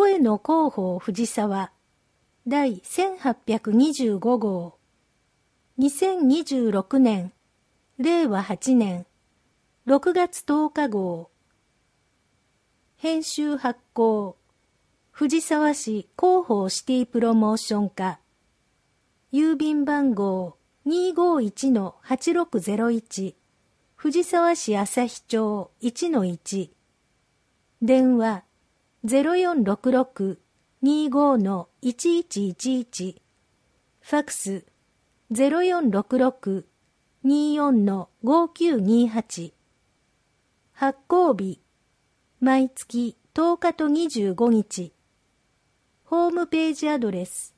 声の広報藤沢第1825号2026年令和8年6月10日号編集発行藤沢市広報シティプロモーション課郵便番号 251-8601 藤沢市旭町 1-1 電話 0466-25-1111 ファックス 0466-24-5928 発行日毎月10日と25日ホームページアドレス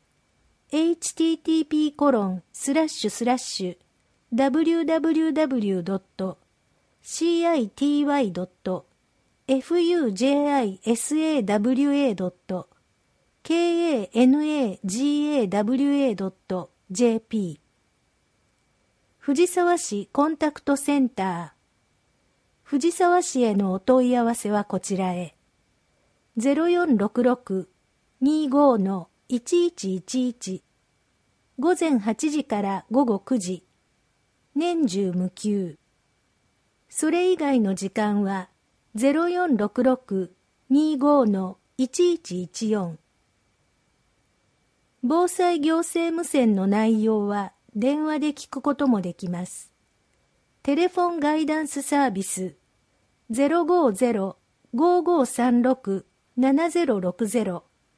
www.city.fujisawa.kanagawa.jp 藤沢市コンタクトセンター藤沢市へのお問い合わせはこちらへ 0466-25-1111 午前8時から午後9時年中無休それ以外の時間は 0466-25-1114 防災行政無線の内容は電話で聞くこともできます。テレフォンガイダンスサービス 050-5536-7060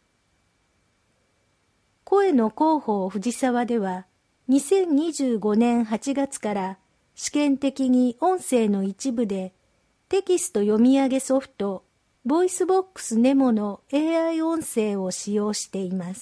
声の広報藤沢では2025年8月から試験的に音声の一部でテキスト読み上げソフトボイスボックスネモの AI 音声を使用しています。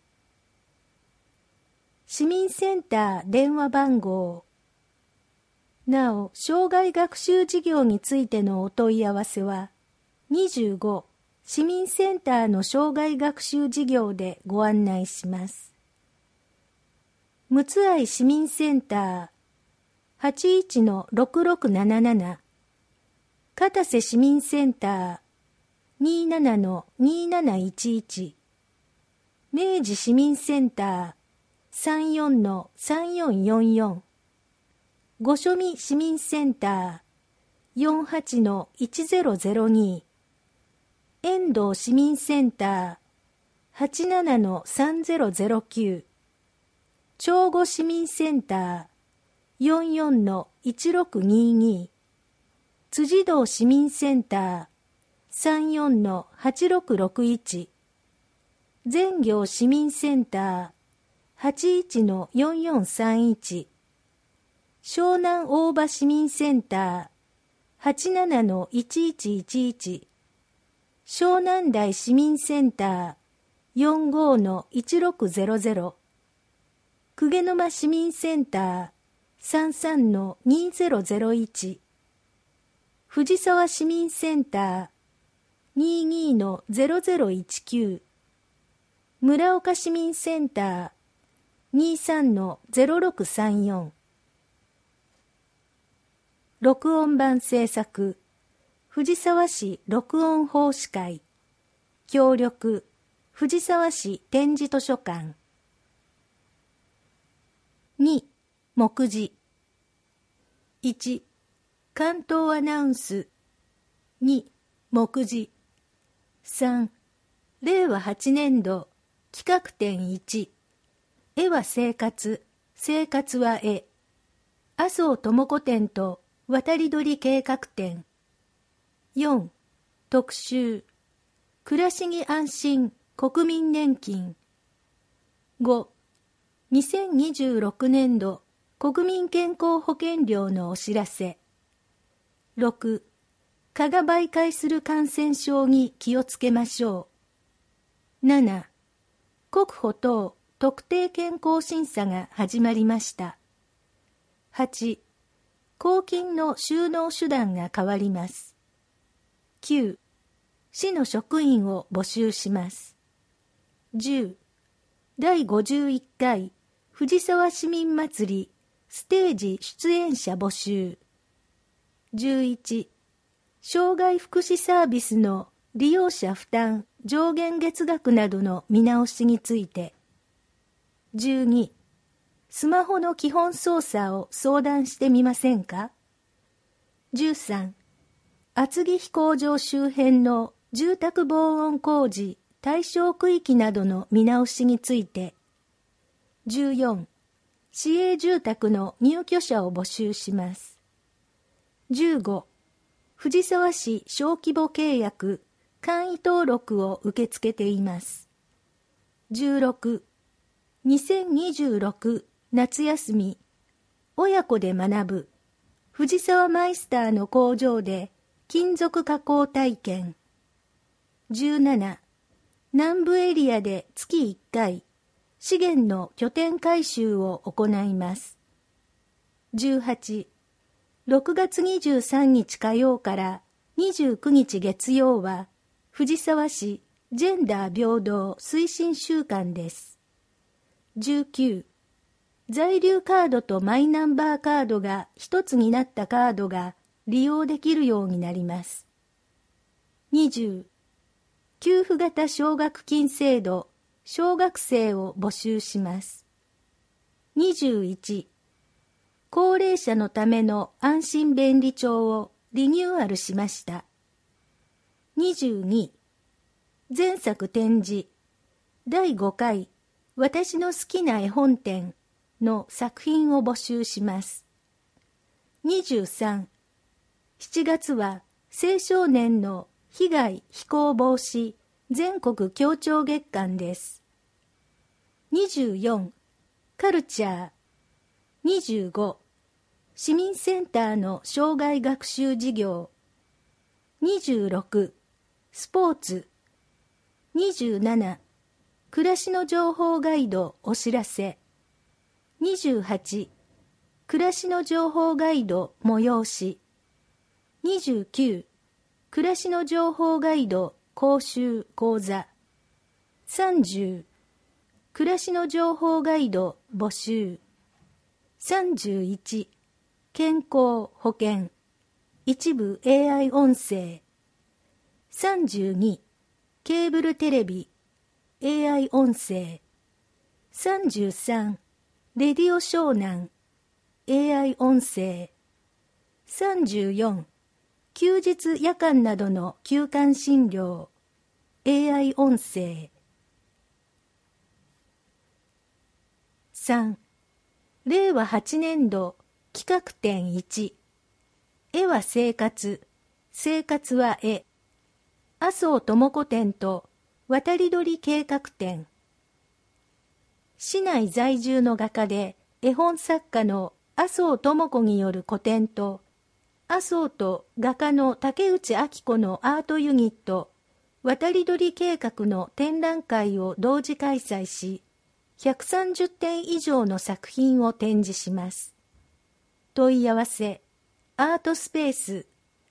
市民センター電話番号なお、障害学習事業についてのお問い合わせは、25市民センターの障害学習事業でご案内します。むつあい市民センター 81-6677 片瀬市民センター 27-2711 明治市民センター 34-3444御所見市民センター 48-1002 遠藤市民センター 87-3009 長後市民センター 44-1622 辻堂市民センター 34-8661 全行市民センター 81-4431湘南大場市民センター 87-1111 湘南台市民センター 45-1600 鵠沼市民センター 33-2001 藤沢市民センター 22-0019 村岡市民センター 23-0634録音版制作藤沢市録音奉仕会協力藤沢市展示図書館2目次1関東アナウンス2目次3令和8年度企画展1絵は生活生活は絵麻生智子展と渡り鳥計画展4特集暮らしに安心国民年金5 2026年度国民健康保険料のお知らせ6蚊が媒介する感染症に気をつけましょう7国保等特定健康審査が始まりました8公金の収納手段が変わります。9. 市の職員を募集します。10. 第51回藤沢市民祭りステージ出演者募集。11. 障害福祉サービスの利用者負担上限月額などの見直しについて。12、スマホの基本操作を相談してみませんか。13、厚木飛行場周辺の住宅防音工事対象区域などの見直しについて。14、市営住宅の入居者を募集します。15、藤沢市小規模契約簡易登録を受け付けています。16、2026夏休み親子で学ぶ藤沢マイスターの工場で金属加工体験。17、南部エリアで月1回資源の拠点改修を行います。18、6月23日火曜から29日月曜は藤沢市ジェンダー平等推進週間です。19、在留カードとマイナンバーカードが一つになったカードが利用できるようになります。20、給付型奨学金制度小学生を募集します。21、高齢者のための安心便利帳をリニューアルしました。22、前作展示第5回私の好きな絵本展の作品を募集します。23、7月は青少年の被害非行防止全国協調月間です。24、カルチャー。25、市民センターの障害学習事業。26、スポーツ。27、暮らしの情報ガイドお知らせ。28、暮らしの情報ガイド催し。29、暮らしの情報ガイド講習講座。30、暮らしの情報ガイド募集。31、健康保険一部 AI 音声。32、ケーブルテレビ AI 音声。33、レディオ湘南 AI 音声。34、休日夜間などの休館診療 AI 音声。3、令和8年度企画展1、絵は生活、生活は絵、麻生智子展と渡り鳥計画展。市内在住の画家で絵本作家の麻生智子による個展と、麻生と画家の竹内明子のアートユニット、渡り鳥計画の展覧会を同時開催し、130点以上の作品を展示します。問い合わせ、アートスペース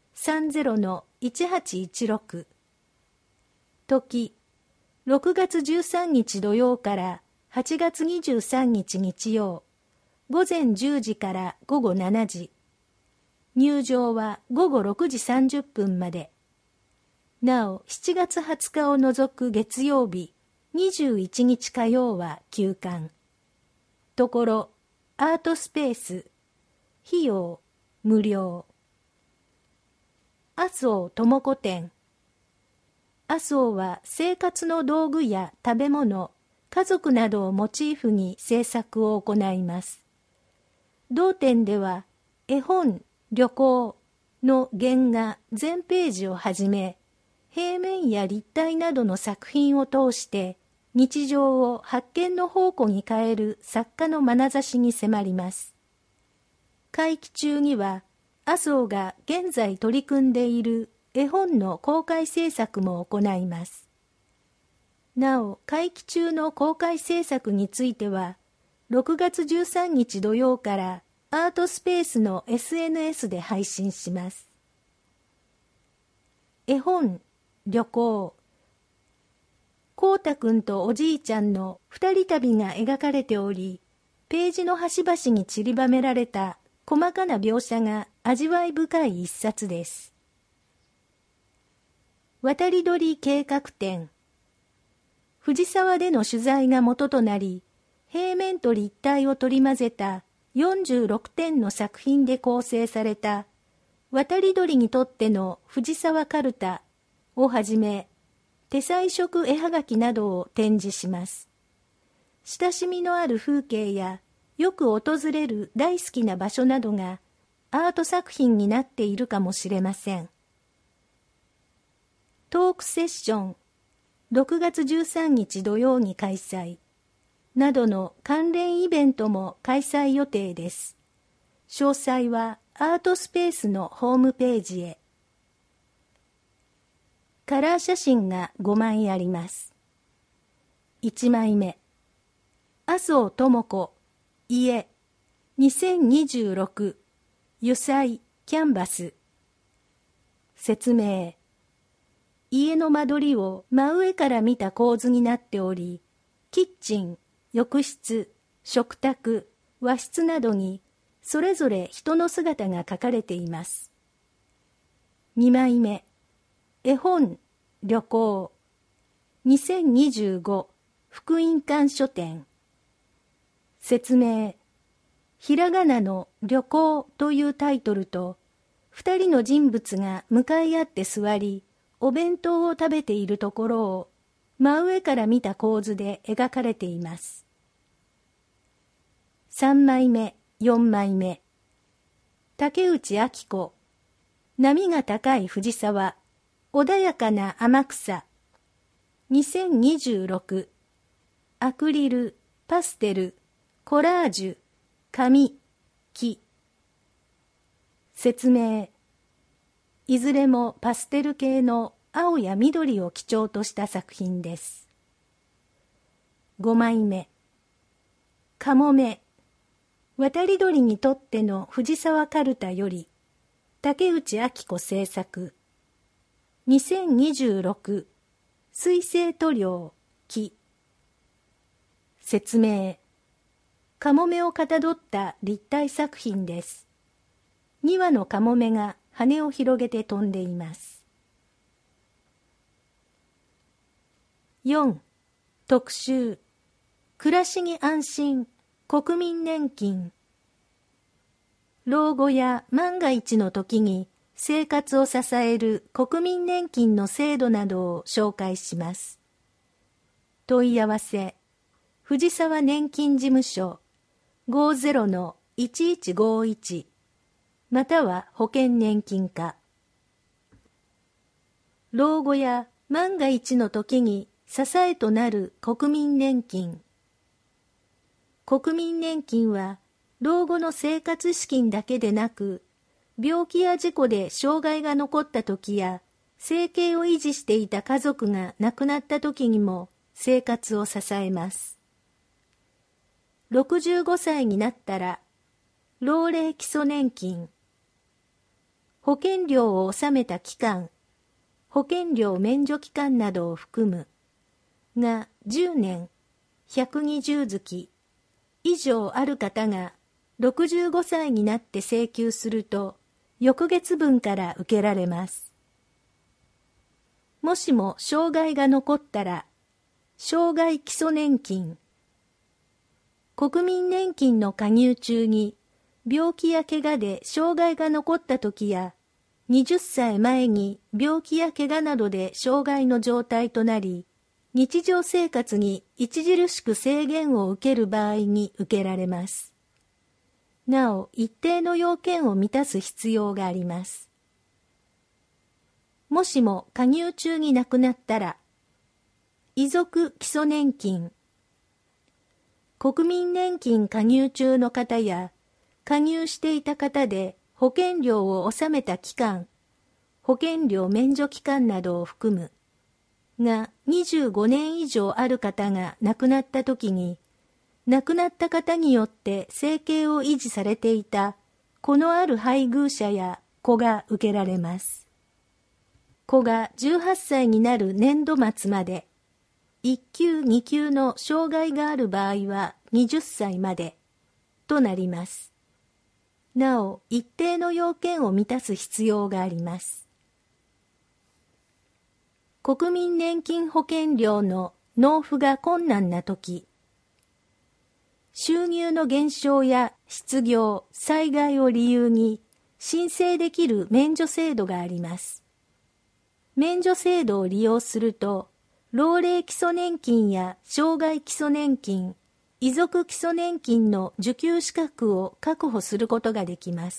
30-1816。時、6月13日土曜から8月23日日曜、午前10時から午後7時。入場は午後6時30分まで。なお、7月20日を除く月曜日、21日火曜は休館。ところ、アートスペース、費用、無料。麻生智子展。麻生は生活の道具や食べ物、家族などをモチーフに制作を行います。同展では、絵本、旅行の原画全ページをはじめ、平面や立体などの作品を通して日常を発見の宝庫に変える作家の眼差しに迫ります。会期中には麻生が現在取り組んでいる絵本の公開制作も行います。なお、会期中の公開制作については6月13日土曜からアートスペースの SNS で配信します。絵本旅行。こうたくんとおじいちゃんの二人旅が描かれており、ページの端々に散りばめられた細かな描写が味わい深い一冊です。 渡り鳥計画展。藤沢での取材が元となり、平面と立体を取り混ぜた46点の作品で構成された渡り鳥にとっての藤沢かるたをはじめ、手彩色絵はがきなどを展示します。親しみのある風景やよく訪れる大好きな場所などがアート作品になっているかもしれません。トークセッション6月13日土曜に開催などの関連イベントも開催予定です。詳細はアートスペースのホームページへ。カラー写真が5枚あります。1枚目、麻生智子家2026油彩キャンバス。説明。家の間取りを真上から見た構図になっており、キッチン、浴室、食卓、和室などにそれぞれ人の姿が描かれています。2枚目、絵本、旅行2025福音館書店。説明。ひらがなの旅行というタイトルと、二人の人物が向かい合って座り、お弁当を食べているところを真上から見た構図で描かれています。3枚目、4枚目。竹内明子。波が高い藤沢。穏やかな天草。2026。アクリル、パステル、コラージュ、紙、木。説明。いずれもパステル系の青や緑を基調とした作品です。5枚目。かもめ。渡り鳥にとっての藤沢かるたより、竹内明子制作。2026水生塗料、木。説明。かもめをかたどった立体作品です。2羽のかもめが羽を広げて飛んでいます。4. 特集。暮らしに安心、国民年金。老後や万が一の時に生活を支える国民年金の制度などを紹介します。問い合わせ。藤沢年金事務所 50-1151 または保険年金課。老後や万が一の時に支えとなる国民年金。国民年金は老後の生活資金だけでなく、病気や事故で障害が残った時や生計を維持していた家族が亡くなった時にも生活を支えます。65歳になったら、老齢基礎年金。保険料を納めた期間、保険料免除期間などを含むが10年、120月以上ある方が65歳になって請求すると、翌月分から受けられます。もしも障害が残ったら、障害基礎年金。国民年金の加入中に病気や怪我で障害が残った時や20歳前に病気や怪我などで障害の状態となり日常生活に著しく制限を受ける場合に受けられます。なお一定の要件を満たす必要があります。もしも加入中に亡くなったら遺族基礎年金。国民年金加入中の方や加入していた方で保険料を納めた期間、保険料免除期間などを含むが25年以上ある方が亡くなったときに、亡くなった方によって生計を維持されていた子のある配偶者や子が受けられます。子が18歳になる年度末まで、1級2級の障害がある場合は20歳までとなります。なお一定の要件を満たす必要があります。 国民年金保険料の納付が困難なとき、収入の減少や失業、災害を理由に申請できる免除制度があります。免除制度を利用すると、老齢基礎年金や障害基礎年金、遺族基礎年金の受給資格を確保することができます。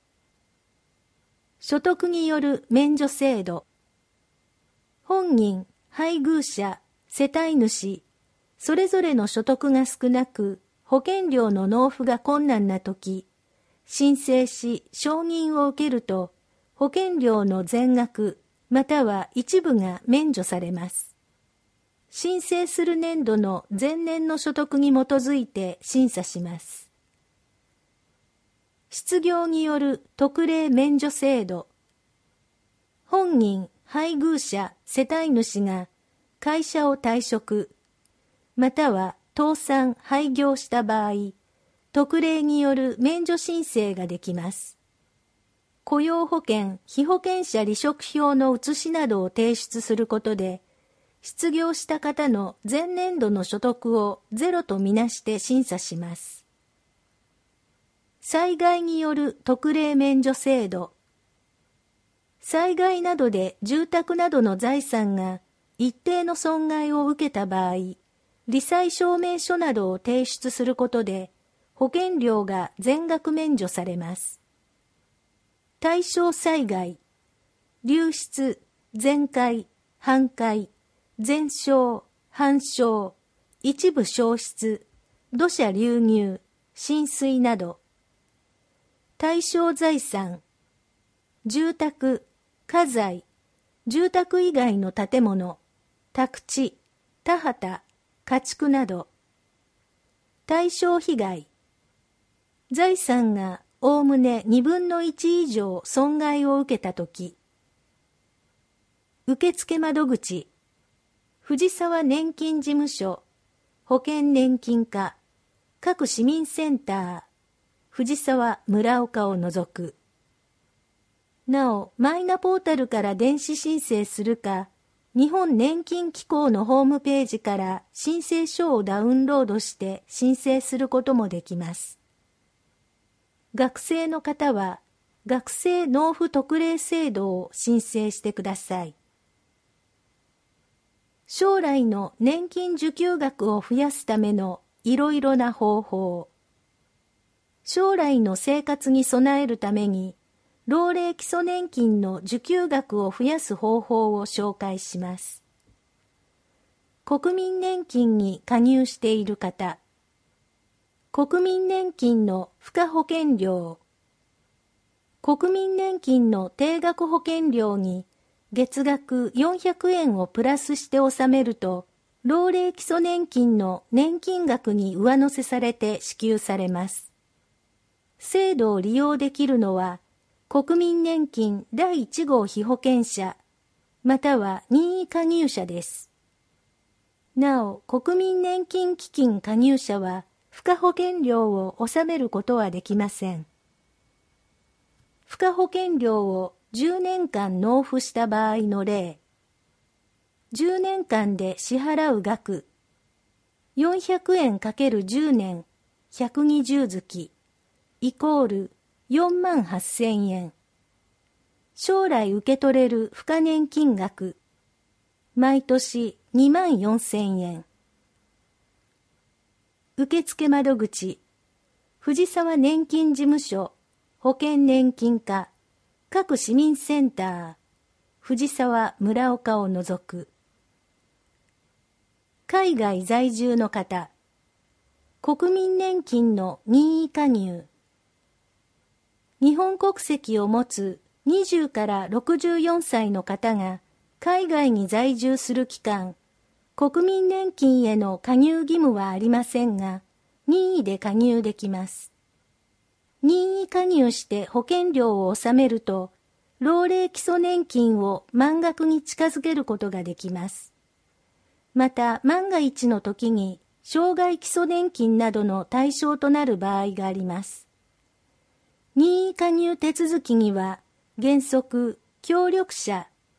所得による免除制度。本人、配偶者、世帯主、それぞれの所得が少なく、保険料の納付が困難なとき、申請し承認を受けると、保険料の全額または一部が免除されます。申請する年度の前年の所得に基づいて審査します。失業による特例免除制度。本人、配偶者、世帯主が会社を退職、または倒産・廃業した場合、特例による免除申請ができます。雇用保険・被保険者離職票の写しなどを提出することで、失業した方の前年度の所得をゼロとみなして審査します。災害による特例免除制度。災害などで住宅などの財産が一定の損害を受けた場合、罹災証明書などを提出することで、保険料が全額免除されます。対象災害、流出、全壊、半壊、全焼、半焼、一部焼失、土砂流入、浸水など。対象財産、住宅、家財、住宅以外の建物、宅地、田畑、家畜など。対象被害、財産がおおむね2分の1以上損害を受けたとき。受付窓口、藤沢年金事務所、保険年金課、各市民センター、藤沢村岡を除く。なお、マイナポータルから電子申請するか、日本年金機構のホームページから申請書をダウンロードして申請することもできます。学生の方は、学生納付特例制度を申請してください。将来の年金受給額を増やすためのいろいろな方法。将来の生活に備えるために、老齢基礎年金の受給額を増やす方法を紹介します。国民年金に加入している方。国民年金の付加保険料。国民年金の定額保険料に月額400円をプラスして納めると、老齢基礎年金の年金額に上乗せされて支給されます。制度を利用できるのは、国民年金第1号被保険者、または任意加入者です。なお、国民年金基金加入者は、付加保険料を納めることはできません。付加保険料を10年間納付した場合の例。10年間で支払う額。400円 ×10 年、120月、イコール48,000円。将来受け取れる付加年金額。毎年24,000円。受付窓口。藤沢年金事務所、保険年金課、各市民センター、藤沢村岡を除く。海外在住の方。国民年金の任意加入。日本国籍を持つ20から64歳の方が海外に在住する期間、国民年金への加入義務はありませんが、任意で加入できます。任意加入して保険料を納めると、老齢基礎年金を満額に近づけることができます。また、万が一の時に、障害基礎年金などの対象となる場合があります。任意加入手続きには、原則、協力者、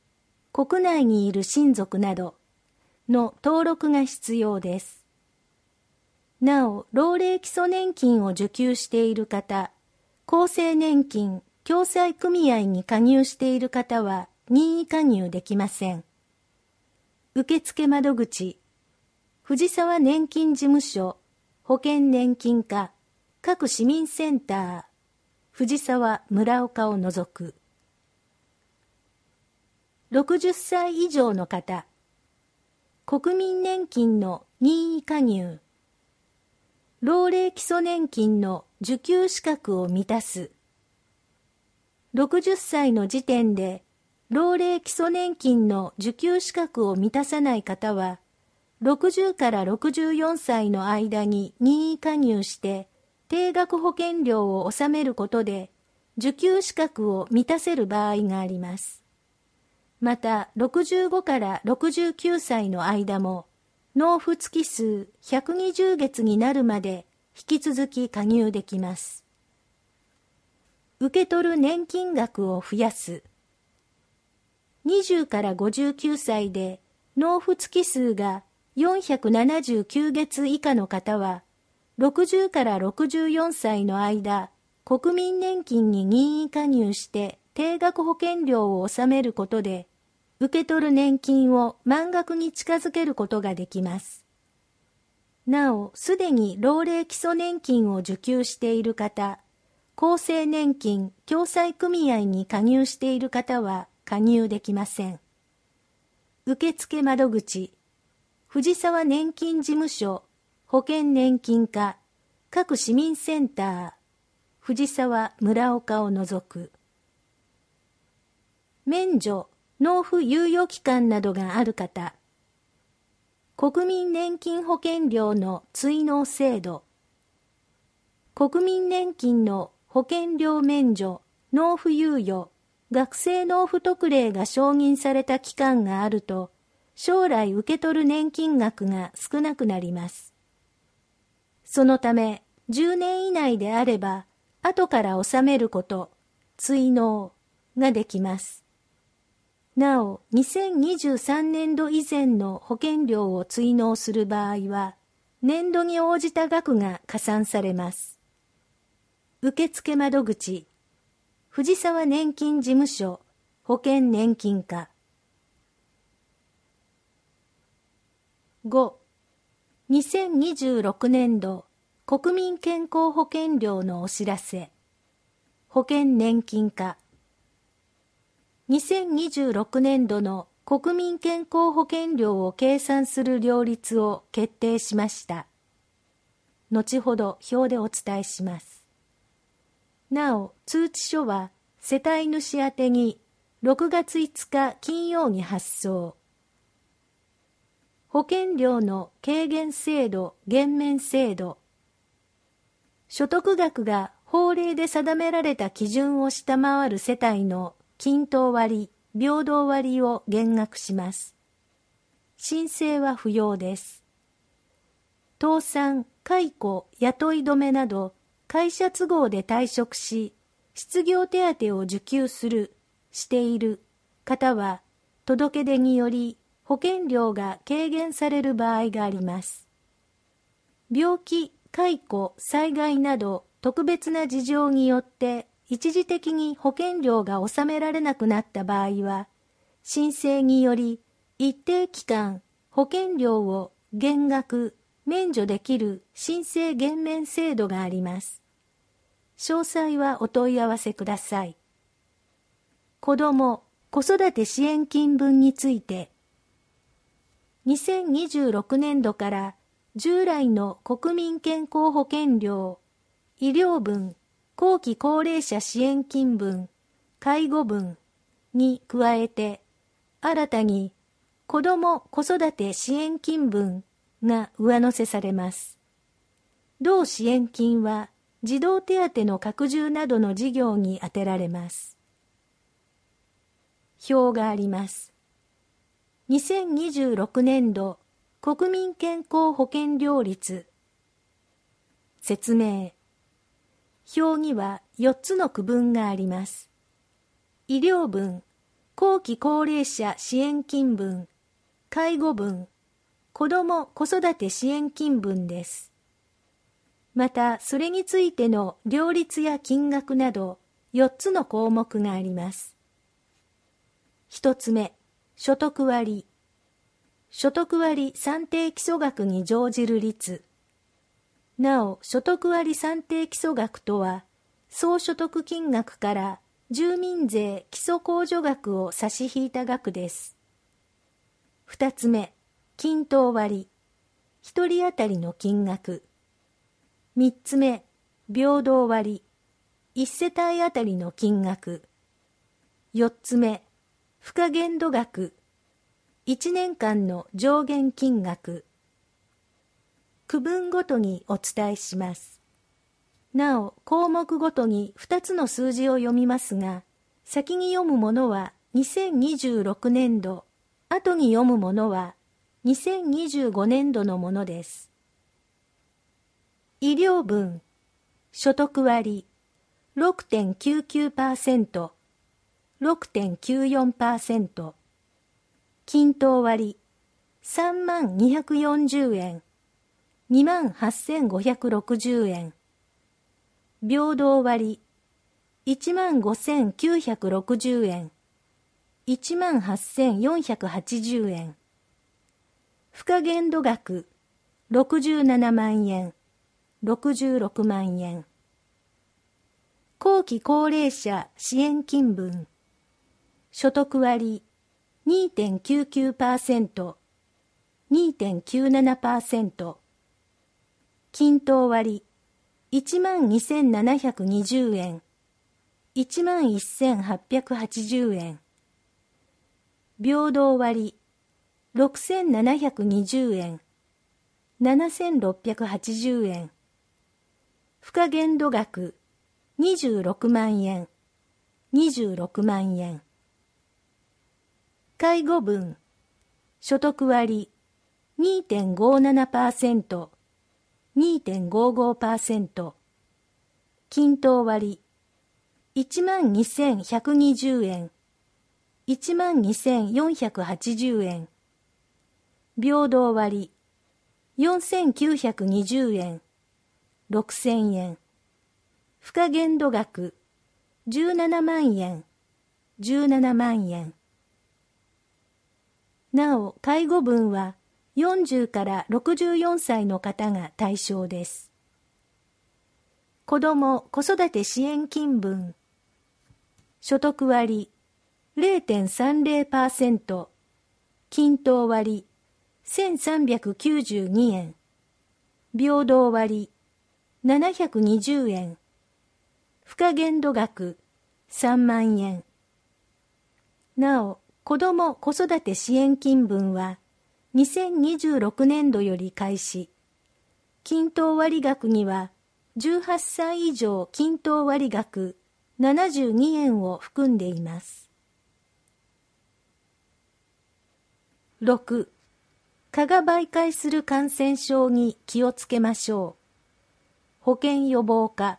国内にいる親族などの登録が必要です。なお、老齢基礎年金を受給している方、厚生年金共済組合に加入している方は任意加入できません。受付窓口、藤沢年金事務所、保険年金課、各市民センター、藤沢村岡を除く。60歳以上の方、国民年金の任意加入、老齢基礎年金の受給資格を満たす。60歳の時点で老齢基礎年金の受給資格を満たさない方は、60から64歳の間に任意加入して定額保険料を納めることで受給資格を満たせる場合があります。また、65から69歳の間も納付月数120月になるまで引き続き加入できます。受け取る年金額を増やす。20から59歳で納付月数が479月以下の方は、60から64歳の間、国民年金に任意加入して定額保険料を納めることで、受け取る年金を満額に近づけることができます。なお、すでに老齢基礎年金を受給している方、厚生年金共済組合に加入している方は加入できません。受付窓口、藤沢年金事務所、保険年金課、各市民センター、藤沢村岡を除く。免除、納付猶予期間などがある方、国民年金保険料の追納制度、国民年金の保険料免除、納付猶予、学生納付特例が承認された期間があると、将来受け取る年金額が少なくなります。そのため、10年以内であれば、後から納めること、追納ができます。なお、2023年度以前の保険料を追納する場合は、年度に応じた額が加算されます。受付窓口、藤沢年金事務所、保険年金課。5、2026年度国民健康保険料のお知らせ。保険年金課。2026年度の国民健康保険料を計算する料率を決定しました。後ほど表でお伝えします。なお、通知書は世帯主宛てに6月5日金曜に発送。保険料の軽減制度・減免制度。所得額が法令で定められた基準を下回る世帯の均等割・平等割を減額します。申請は不要です。倒産、解雇、雇い止めなど会社都合で退職し、失業手当を受給している方は、届け出により保険料が軽減される場合があります。病気、解雇、災害など特別な事情によって一時的に保険料が納められなくなった場合は、申請により一定期間保険料を減額、免除できる申請減免制度があります。詳細はお問い合わせください。子ども・子育て支援金分について、2026年度から従来の国民健康保険料、医療分、後期高齢者支援金分、介護分に加えて、新たに子ども・子育て支援金分が上乗せされます。同支援金は児童手当の拡充などの事業に充てられます。表があります。2026年度国民健康保険料率。説明。表には4つの区分があります。医療分、 後期高齢者支援金分、介護分、子ども子育て支援金分です。また、それについての両立や金額など4つの項目があります。1つ目、所得割。所得割算定基礎額に乗じる率。なお、所得割算定基礎額とは、総所得金額から住民税基礎控除額を差し引いた額です。2つ目、均等割。1人当たりの金額。3つ目、平等割。1世帯当たりの金額。4つ目、付加限度額。1年間の上限金額。区分ごとにお伝えします。なお、項目ごとに2つの数字を読みますが、先に読むものは2026年度、後に読むものは2025年度のものです。医療分、所得割、6.99%、6.94%、均等割、3240円、28,560円、平等割、15,960円、18,480円、付加限度額、67万円、66万円。後期高齢者支援金分、所得割 2.99%、2.97%、均等割 12,720 円、11,880円、平等割 6,720 円、7,680円、付加限度額26万円、26万円。介護分、所得割 2.57%、2.55%、均等割 12,120 円、12,480円、平等割 4,920 円、6,000円、付加限度額17万円、17万円。なお、介護分は40から64歳の方が対象です。子ども子育て支援金分、所得割 0.30%、均等割1,392円、平等割720円、付加限度額3万円。なお、子ども子育て支援金分は2026年度より開始。均等割額には18歳以上均等割額72円を含んでいます。6. 蚊が媒介する感染症に気をつけましょう。保健予防課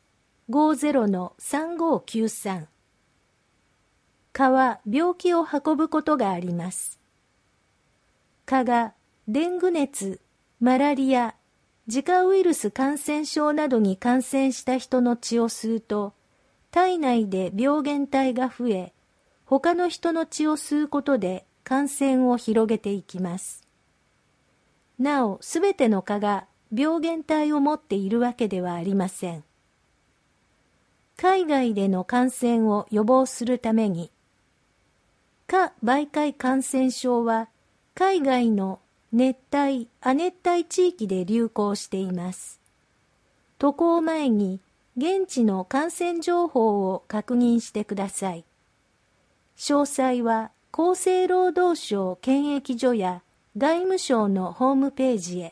50-3593。蚊は病気を運ぶことがあります。蚊がデング熱、マラリア、ジカウイルス感染症などに感染した人の血を吸うと、体内で病原体が増え、他の人の血を吸うことで感染を広げていきます。なお、すべての蚊が病原体を持っているわけではありません。海外での感染を予防するために、蚊媒介感染症は海外の熱帯・亜熱帯地域で流行しています。渡航前に現地の感染情報を確認してください。詳細は厚生労働省検疫所や外務省のホームページへ。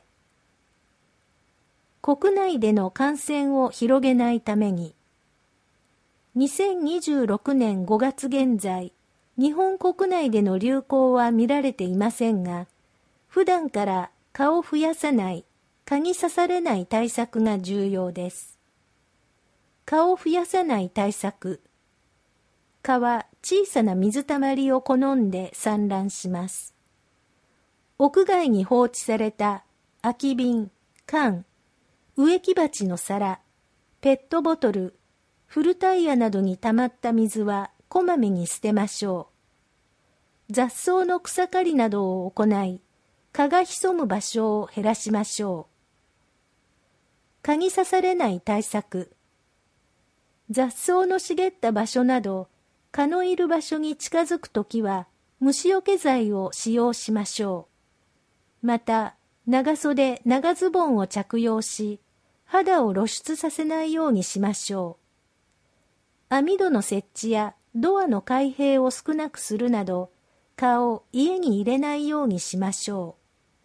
国内での感染を広げないために、2026年5月現在、日本国内での流行は見られていませんが、普段から蚊を増やさない、蚊に刺されない対策が重要です。蚊を増やさない対策。 蚊は小さな水たまりを好んで産卵します。屋外に放置された空き瓶、缶、植木鉢の皿、ペットボトル、古タイヤなどに溜まった水はこまめに捨てましょう。雑草の草刈りなどを行い、蚊が潜む場所を減らしましょう。蚊に刺されない対策。雑草の茂った場所など、蚊のいる場所に近づくときは、虫除け剤を使用しましょう。また、長袖、長ズボンを着用し、肌を露出させないようにしましょう。網戸の設置やドアの開閉を少なくするなど、蚊を家に入れないようにしましょ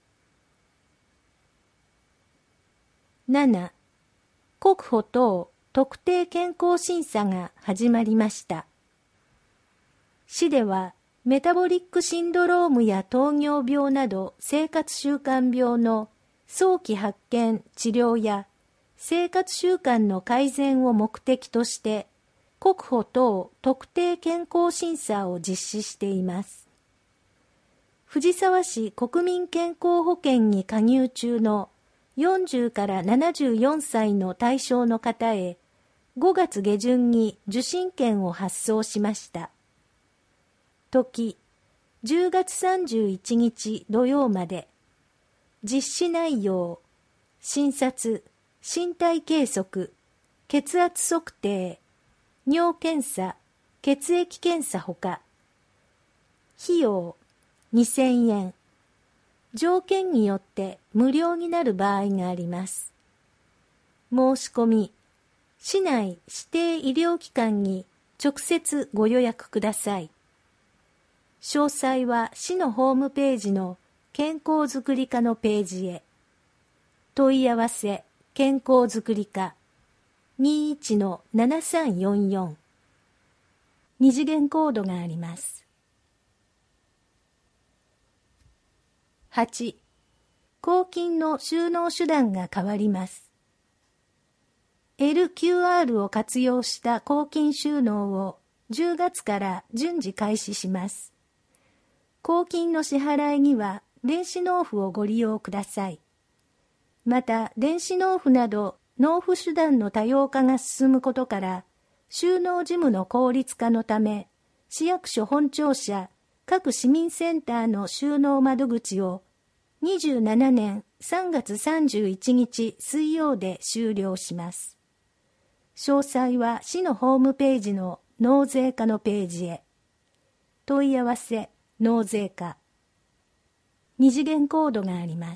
う。7. 国保等特定健康審査が始まりました。市では、メタボリックシンドロームや糖尿病など生活習慣病の早期発見・治療や生活習慣の改善を目的として国保等特定健康審査を実施しています。藤沢市国民健康保険に加入中の40から74歳の対象の方へ5月下旬に受診券を発送しました。時、10月31日土曜まで。実施内容、診察、身体計測、血圧測定、尿検査、血液検査ほか。費用、2000円。条件によって無料になる場合があります。申し込み、市内指定医療機関に直接ご予約ください。詳細は市のホームページの健康づくり課のページへ。問い合わせ健康づくり課 21-7344 二次元コードがあります。8. 公金の収納手段が変わります。LQR を活用した公金収納を10月から順次開始します。公金の支払いには電子納付をご利用ください。また、電子納付など納付手段の多様化が進むことから、収納事務の効率化のため、市役所本庁舎、各市民センターの収納窓口を27年3月31日水曜で終了します。詳細は市のホームページの納税課のページへ。問い合わせ納税課。二次元コードがあります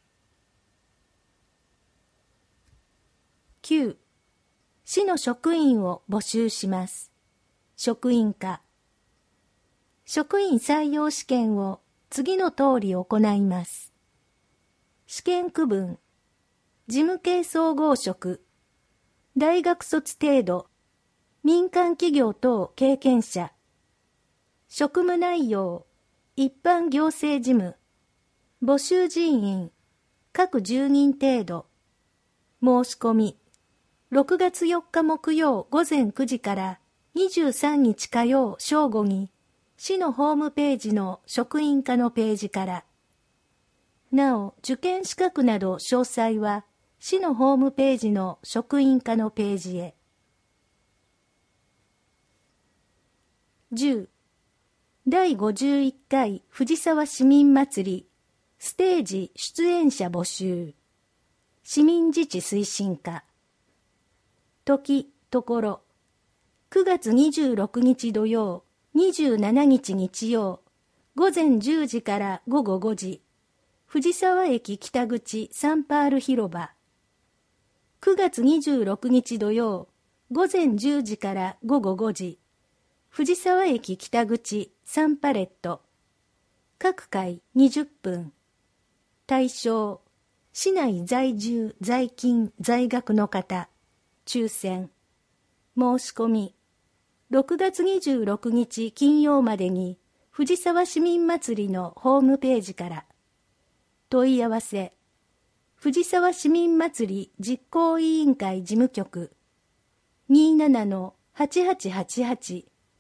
。9. 市の職員を募集します。職員課。職員採用試験を次の通り行います。試験区分。事務系総合職。大学卒程度。民間企業等経験者。職務内容。一般行政事務。募集人員。各10人程度。申し込み。6月4日木曜午前9時から23日火曜正午に、市のホームページの職員課のページから。なお、受験資格など詳細は、市のホームページの職員課のページへ。10. 第51回藤沢市民祭りステージ出演者募集。市民自治推進課。時、ところ。9月26日土曜、27日日曜、午前10時から午後5時、藤沢駅北口サンパール広場。9月26日土曜、午前10時から午後5時、藤沢駅北口サンパレット。各回20分。対象、市内在住、在勤、在学の方。抽選。申し込み。6月26日金曜までに藤沢市民祭りのホームページから。問い合わせ。藤沢市民祭り実行委員会事務局 27-8888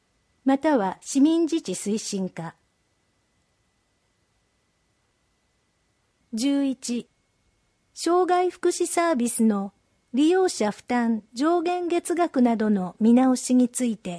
または市民自治推進課。11、障害福祉サービスの利用者負担上限月額などの見直しについて、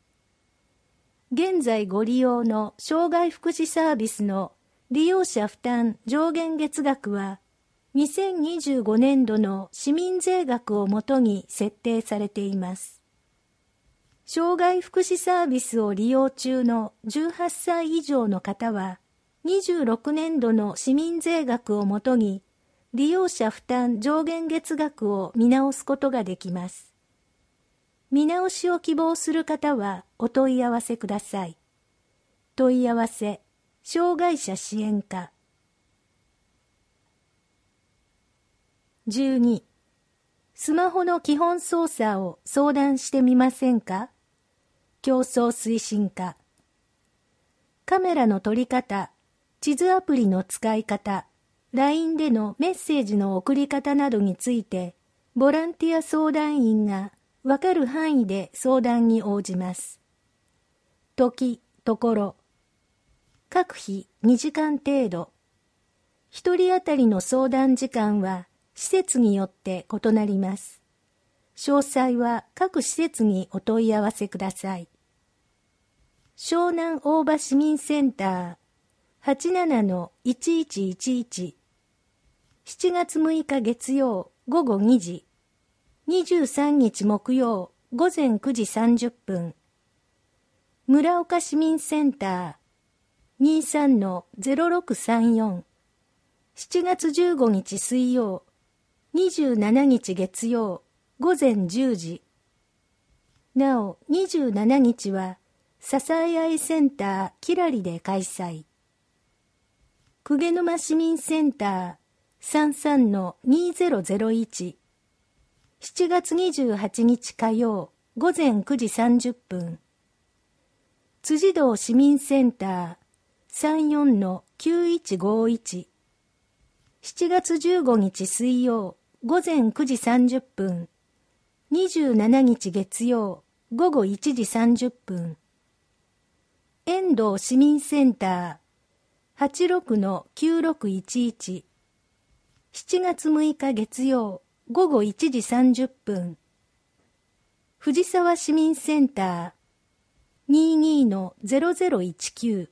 現在ご利用の障害福祉サービスの利用者負担上限月額は、2025年度の市民税額をもとに設定されています。障害福祉サービスを利用中の18歳以上の方は、26年度の市民税額をもとに、利用者負担上限月額を見直すことができます。見直しを希望する方はお問い合わせください。問い合わせ、障害者支援課。12、スマホの基本操作を相談してみませんか？競争推進課。カメラの撮り方、地図アプリの使い方、LINE でのメッセージの送り方などについて、ボランティア相談員がわかる範囲で相談に応じます。時、ところ。各日2時間程度。一人当たりの相談時間は施設によって異なります。詳細は各施設にお問い合わせください。湘南大場市民センター 87-1111 7月6日月曜午後2時23日木曜午前9時30分村岡市民センター 23-0634 7月15日水曜27日月曜午前10時。なお27日は支え合いセンターキラリで開催。鵠沼市民センター 33-2001 7月28日火曜午前9時30分辻堂市民センター 34-9151 7月15日水曜午前9時30分27日月曜午後1時30分遠藤市民センター 86-9611 7月6日月曜午後1時30分藤沢市民センター 22-0019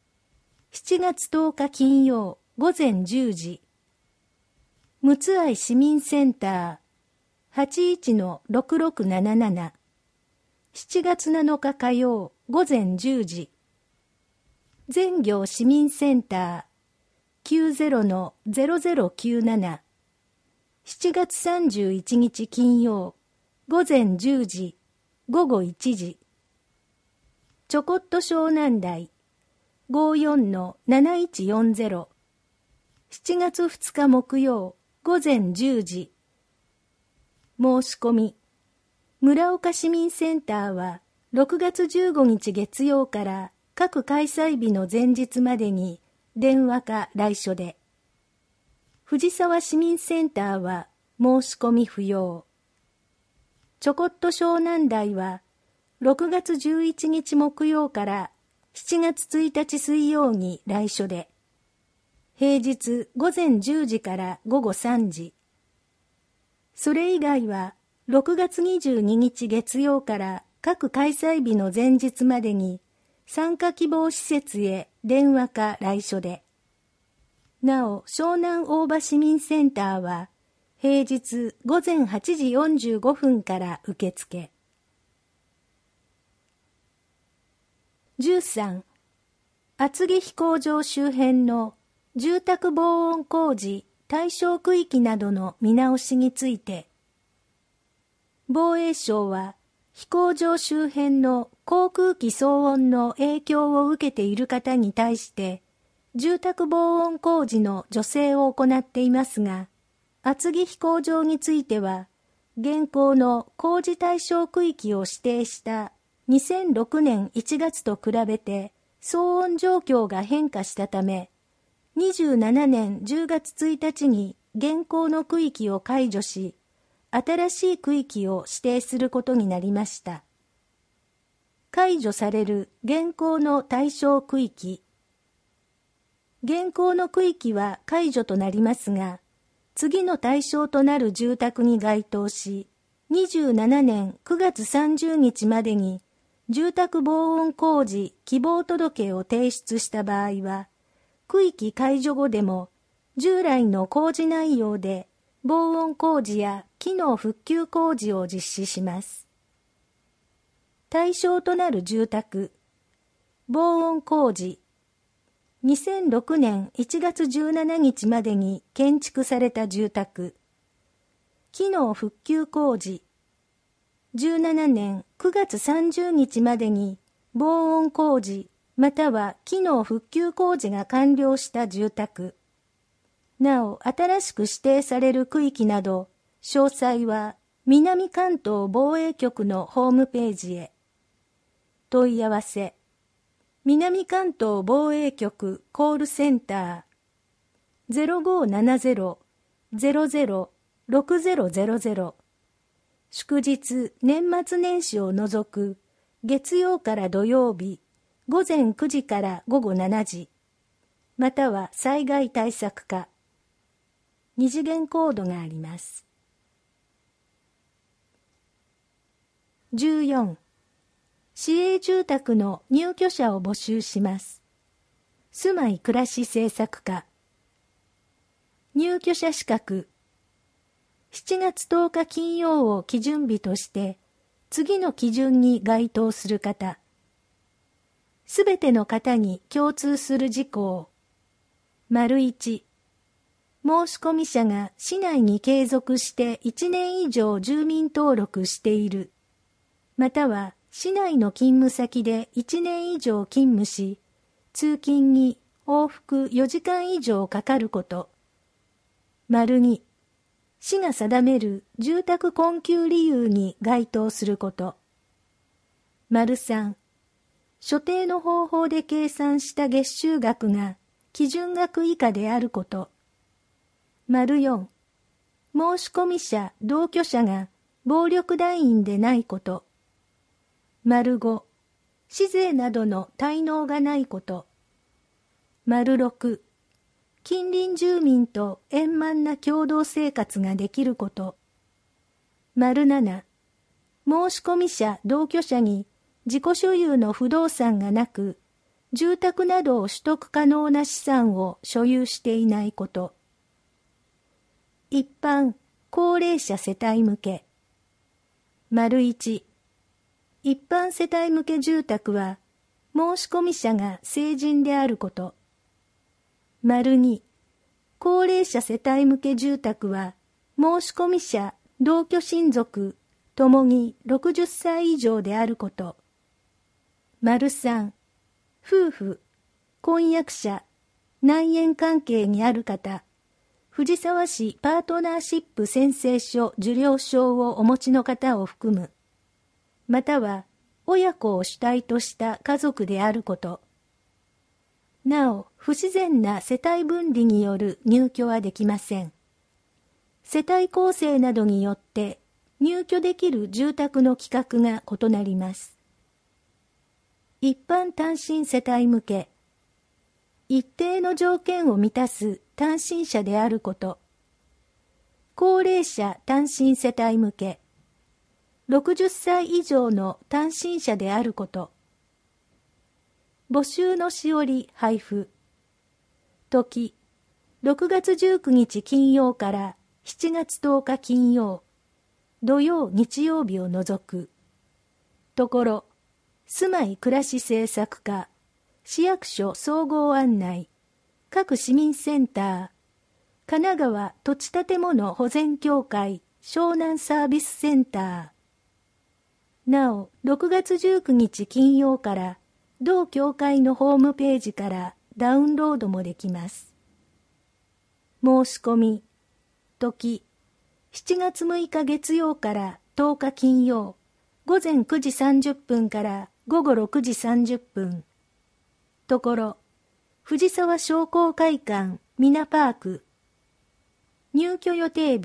7月10日金曜午前10時陸奥愛市民センター 81-6677 7月7日火曜午前10時全行市民センター 90-0097 7月31日金曜午前10時午後1時ちょこっと湘南台 54-7140 7月2日木曜午前10時申し込み村岡市民センターは6月15日月曜から各開催日の前日までに電話か来所で藤沢市民センターは申し込み不要ちょこっと湘南台は6月11日木曜から7月1日水曜に来所で平日午前10時から午後3時それ以外は6月22日月曜から各開催日の前日までに参加希望施設へ電話か来所でなお湘南大場市民センターは平日午前8時45分から受付13厚木飛行場周辺の住宅防音工事対象区域などの見直しについて防衛省は飛行場周辺の航空機騒音の影響を受けている方に対して住宅防音工事の助成を行っていますが厚木飛行場については現行の工事対象区域を指定した2006年1月と比べて騒音状況が変化したため27年10月1日に現行の区域を解除し新しい区域を指定することになりました。 解除される現行の対象区域。現行の区域は解除となりますが、次の対象となる住宅に該当し、27年9月30日までに住宅防音工事希望届を提出した場合は、区域解除後でも従来の工事内容で防音工事や機能復旧工事を実施します。対象となる住宅、防音工事、2006年1月17日までに建築された住宅、機能復旧工事、17年9月30日までに防音工事または機能復旧工事が完了した住宅、なお新しく指定される区域など、詳細は南関東防衛局のホームページへ。問い合わせ、南関東防衛局コールセンター 0570-006000 祝日年末年始を除く月曜から土曜日午前9時から午後7時または災害対策課二次元コードがあります。14. 市営住宅の入居者を募集します。住まい暮らし政策課。入居者資格。7月10日金曜を基準日として、次の基準に該当する方。すべての方に共通する事項。1、申込者が市内に継続して1年以上住民登録している。または、市内の勤務先で1年以上勤務し、通勤に往復4時間以上かかること。2、市が定める住宅困窮理由に該当すること。3、所定の方法で計算した月収額が基準額以下であること。4、申込者、同居者が暴力団員でないこと。5、市税などの滞納がないこと。6、近隣住民と円満な共同生活ができること。7、申込者、同居者に自己所有の不動産がなく、住宅などを取得可能な資産を所有していないこと。一般、高齢者世帯向け。1、一般世帯向け住宅は、申込者が成人であること。2、高齢者世帯向け住宅は、申込者、同居親族、ともに60歳以上であること。3、夫婦、婚約者、内縁関係にある方、藤沢市パートナーシップ宣誓書受領証をお持ちの方を含む。または、親子を主体とした家族であること。なお、不自然な世帯分離による入居はできません。世帯構成などによって入居できる住宅の規格が異なります。一般単身世帯向け。一定の条件を満たす単身者であること。高齢者単身世帯向け。60歳以上の単身者であること。募集のしおり配布。時、6月19日金曜から7月10日金曜、土曜日曜日を除く。ところ、住まい暮らし政策課、市役所総合案内、各市民センター、神奈川土地建物保全協会湘南サービスセンター。なお、6月19日金曜から同協会のホームページからダウンロードもできます。申し込み、時、7月6日月曜から10日金曜、午前9時30分から午後6時30分。ところ、藤沢商工会館ミナパーク。入居予定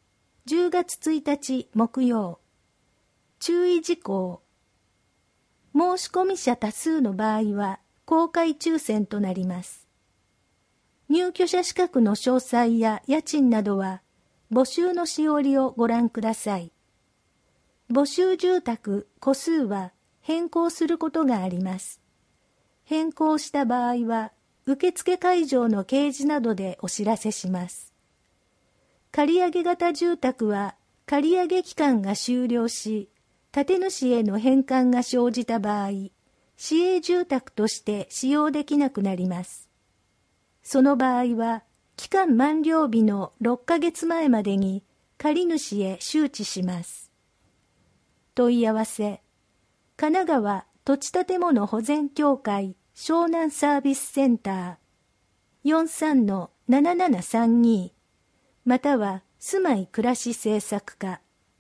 日、10月1日木曜。注意事項。 申し込み者多数の場合は公開抽選となります。入居者資格の詳細や家賃などは募集のしおりをご覧ください。募集住宅戸数は変更することがあります。変更した場合は受付会場の掲示などでお知らせします。借上型住宅は借上期間が終了し、建主への返還が生じた場合、市営住宅として使用できなくなります。その場合は、期間満了日の6ヶ月前までに借主へ周知します。問い合わせ、神奈川土地建物保全協会湘南サービスセンター 43-7732 または住まい暮らし政策課。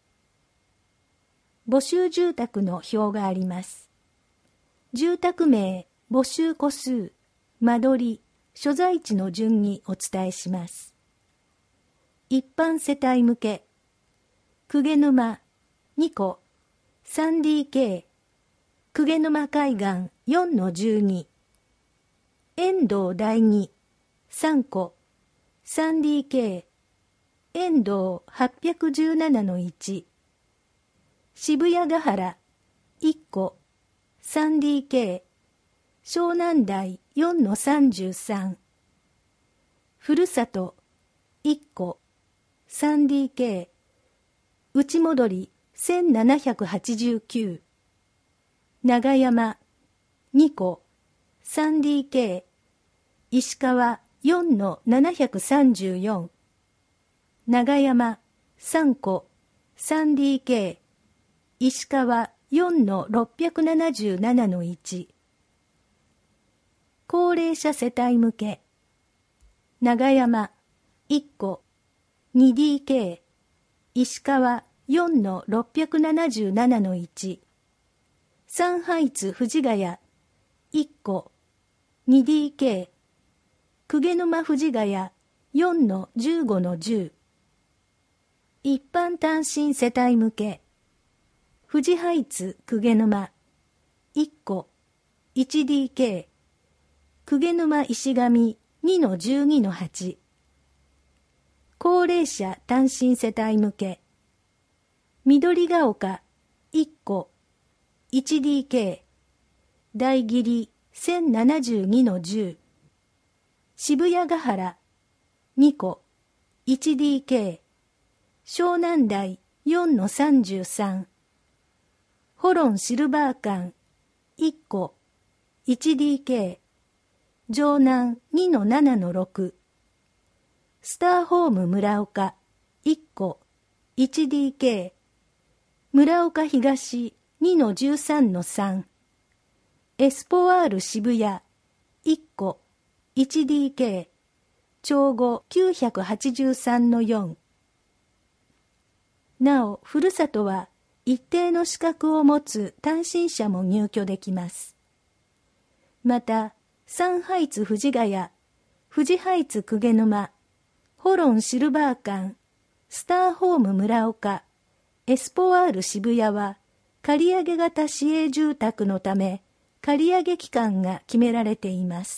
募集住宅の表があります。住宅名、募集戸数、間取り、所在地の順にお伝えします。一般世帯向け、鵠沼2戸、3DK、鵠沼海岸 4-12、遠藤第2、3戸、3DK、遠藤817-1、渋谷ヶ原1戸 3DK 湘南台 4-33 ふるさと1戸 3DK 内戻り1789長山2戸 3DK 石川 4-734長山3戸 3DK 石川 4-677-1高齢者世帯向け長山1戸 2DK 石川 4-677-1サンハイツ藤ヶ谷1戸 2DK 鵠沼藤ヶ谷 4-15-10一般単身世帯向け富士ハイツ鵠沼1戸 1DK 鵠沼石神 2-12-8高齢者単身世帯向け緑ヶ丘1戸 1DK 大桐 1072-10渋谷ヶ原2戸 1DK 湘南台 4-33ホロンシルバー館1戸 1DK 城南 2-7-6スターホーム村岡1戸 1DK 村岡東 2-13-3エスポワール渋谷1戸 1DK 町後983-4なお、ふるさとは一定の資格を持つ単身者も入居できます。また、サンハイツ藤ヶ谷、富士ハイツ鵠沼、ホロンシルバー館、スターホーム村岡、エスポワール渋谷は、借上型市営住宅のため、借上期間が決められています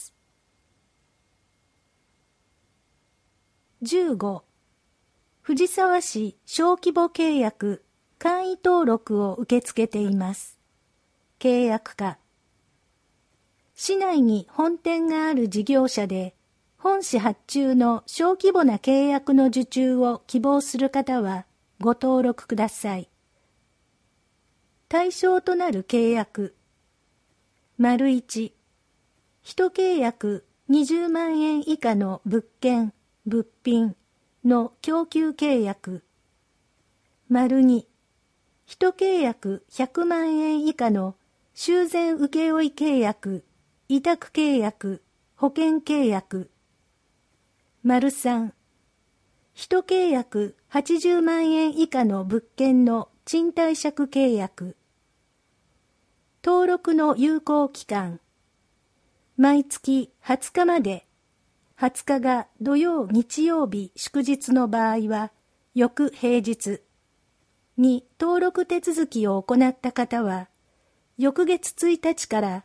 。15. 藤沢市小規模契約簡易登録を受け付けています。契約課。市内に本店がある事業者で、本市発注の小規模な契約の受注を希望する方はご登録ください。対象となる契約。丸1、1契約20万円以下の物件、物品の供給契約。丸2、1契約100万円以下の修繕請負契約、委託契約、保険契約。丸3、1契約80万円以下の物件の賃貸借契約。登録の有効期間。毎月20日まで。20日が土曜日曜日祝日の場合は翌平日に登録手続きを行った方は翌月1日から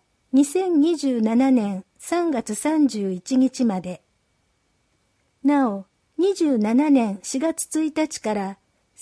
2027年3月31日まで。なお、27年4月1日から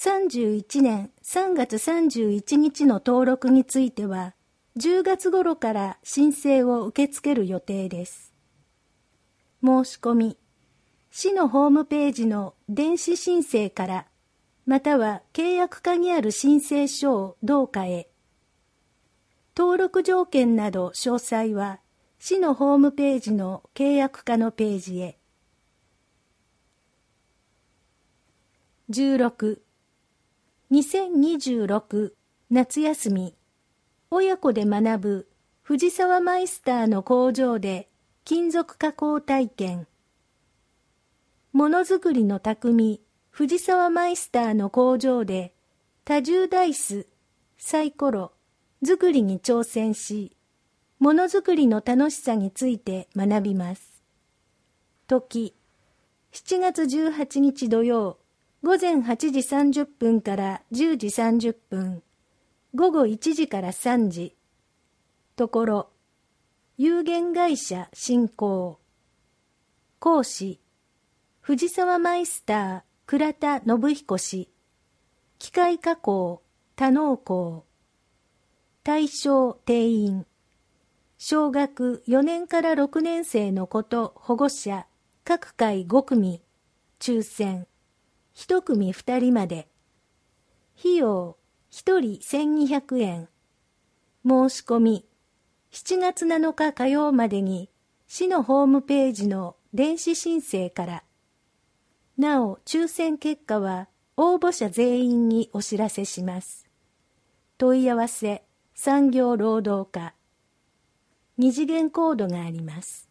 31年3月31日の登録については、10月頃から申請を受け付ける予定です。申し込み、市のホームページの電子申請から、または契約課にある申請書を同課へ。登録条件など詳細は、市のホームページの契約課のページへ。16、2026夏休み、親子で学ぶ藤沢マイスターの工場で金属加工体験。ものづくりの匠、藤沢マイスターの工場で多重ダイス、サイコロ、作りに挑戦し、ものづくりの楽しさについて学びます。時、7月18日土曜、午前8時30分から10時30分、午後1時から3時。ところ、有限会社振興。講師、藤沢マイスター倉田信彦氏。機械加工、多能工。対象定員。小学4年から6年生の子と保護者、各回5組、抽選。1組2人まで。費用、1人1200円。申し込み、7月7日火曜までに、市のホームページの電子申請から。なお、抽選結果は、応募者全員にお知らせします。問い合わせ、産業労働課。2次元コードがあります。